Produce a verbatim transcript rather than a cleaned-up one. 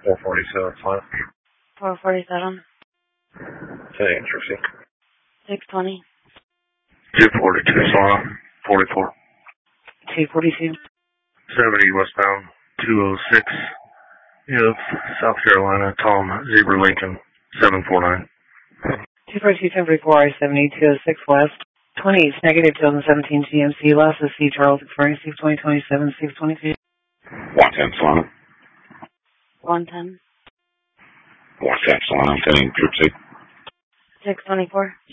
four forty-seven, fine. four forty-seven. Say Trixie. six twenty. two forty-two, Solana. forty-four. two forty-two. seventy westbound. two oh six. Of South Carolina, Tom Zebra Lincoln. seven four nine. two forty-two, ten forty-four, I seventy, two oh six west. twenty East, negative two thousand seventeen G M C. Last is C. Charles Express, six twenty twenty-seven, six twenty-two. one ten, Solana. one ten. one ten, Solana. I'm sending Trixie. six twenty-four.